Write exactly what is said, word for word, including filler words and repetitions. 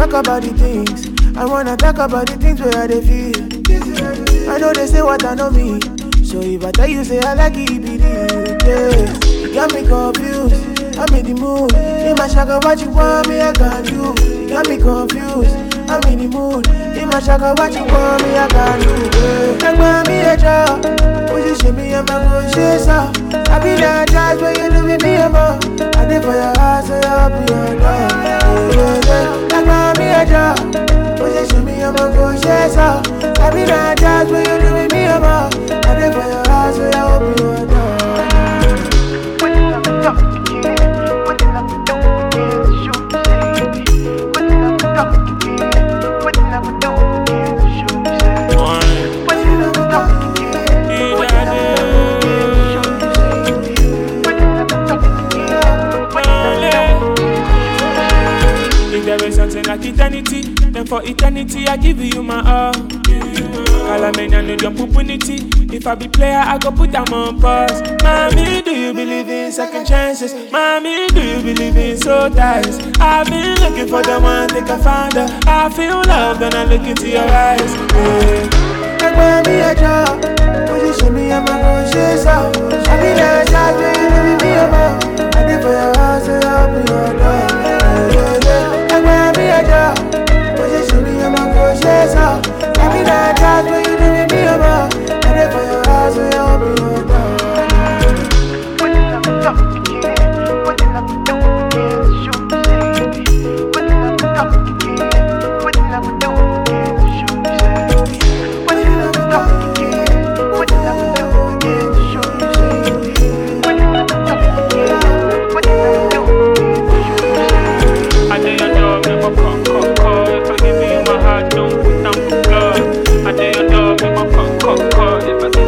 talk about the things. I wanna talk about the things where they feel. I know they say what I know me. So if I tell you, say I like it, be the yeah. You got me confused. I'm in the mood. In my shaka, what you want me, I can do. You got me confused. I'm in the mood. In my shaka, what you want me, I can do. Like mommy, a job. Position me, I'm a good chaser. I be that jazz where you do with me, I'm a. I did for your house, so I'll be your dog. Like mommy, a job. Position me, I'm a good chaser. I be that jazz where you do with me, I'm a. I did for your house, so I'll be your dog. Something like eternity, then for eternity I give you my all. Call me and know your pupunity. If I be player, I go put them on pause. Mommy, do you believe in second chances? Mommy, do you believe in soul ties? I've been looking for the one, think I found her. I feel love when I look into your eyes. Yeah. Like mommy, a job. Position me, I'm a good chaser. I be that jazz where you do with me, I'm a. I did for your house, so I'll be your dog. Position me, I'm a good chaser. I be that jazz where you do with me, I'm a. I did for your house, so I'll be your dog. If I